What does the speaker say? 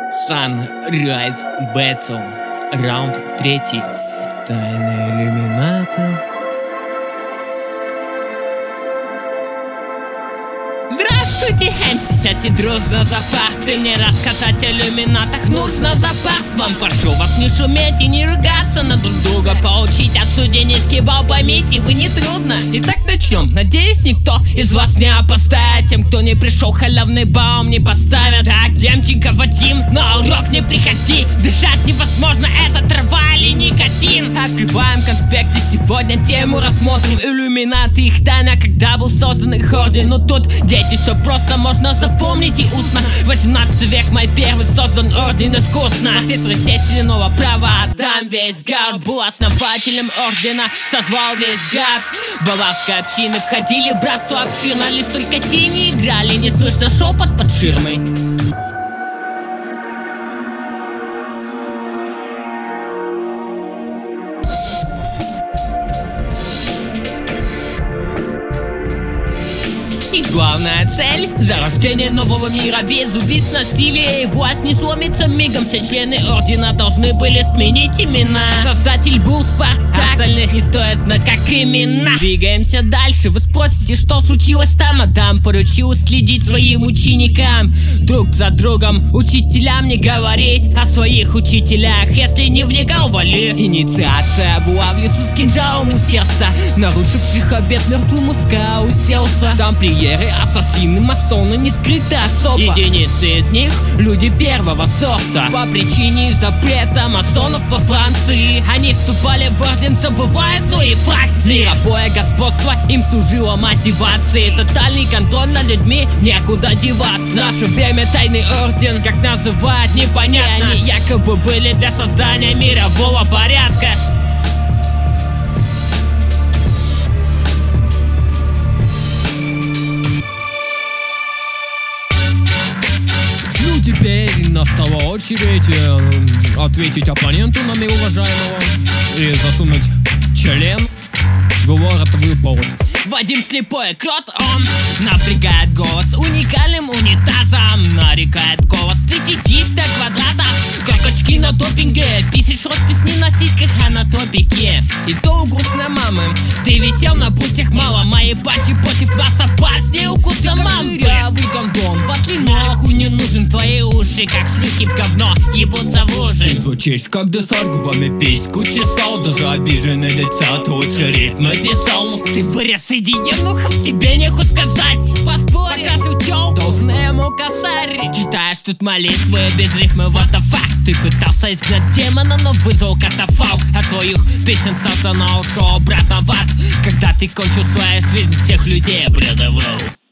Sunrise Battle. Раунд 3. Тайна иллюмината. Здравствуйте, сядьте дружно за парты. Мне рассказать о иллюминатах нужно за парт. Вам прошу вас не шуметь и не ругаться на друг друга. Поучить отсюда низкий балл, поймите, вы не трудно. Итак, начнем. Надеюсь, никто из вас не опоздает. Тем, кто не пришел, халявный балл не поставят. Так, Демченко, Вадим, на урок не приходи. Дышать невозможно, это трава или никотин. Открываем конспекты, сегодня тему рассмотрим. Иллюминаты, их тайна, когда был создан их орден. Но тут, дети, все просто можно запомнить и устно. 18 век, мой первый создан орден искусственно. Профессор естественного права Адам Вейсгард был основателем ордена, созвал весь гад. Баварской общины входили в братство обширно. Лишь только тени играли, не слышно шепот под ширмой. Их главная цель — зарождение нового мира без убийств, насилия и власть не сломится мигом. Все члены ордена должны были сменить имена. Создатель был Спартак, остальных не стоит знать как имена. Двигаемся дальше, вы спросите, что случилось там. Адам поручил следить своим ученикам, друг за другом. Учителям не говорить о своих учителях, если не вникал, вали. Инициация была в лесу с кинжалом у сердца, нарушивших обет мертвому ска уселся. Тамплиеры, ассасины, масоны не скрыты особо. Единицы из них — люди первого сорта. По причине запрета масонов во Франции они вступали в орден, забывая свои фракции. Мировое господство им служило мотивацией. Тотальный контроль над людьми, некуда деваться. В наше время тайный орден, как называют, непонятно. Они якобы были для создания мирового порядка. Теперь настала очередь ответить оппоненту на милоуважаемого и засунуть член в его ротовую полость. Вадим слепой крот, он напрягает голос уникальным унитазом, нарекает голос. Ты сидишь на квадратах, как очки на допинге, пишешь роспись не на сиськах, а на топике. И то у грустной мамы ты висел на брусьях мало. Мои пати против нас опаснее укуса мамы. Дырявый гондон, батли нахуй не нужен. Твои уши, как шлюхи в говно, ебутся в лужи. Ты звучишь, как десарт, губами письку чесал. Даже обиженный детсад лучше рифмы писал. Ты вырез среди евнухов, тебе нехуй сказать. Поспорь, пока учел, должен ему косарь. Читаешь тут молитвы без рифмы, what the fuck. Ты пытался изгнать демона, но вызвал катафалк. От твоих песен сатана ушел обратно в ад. Когда ты кончил свою жизнь, всех людей обрядовал.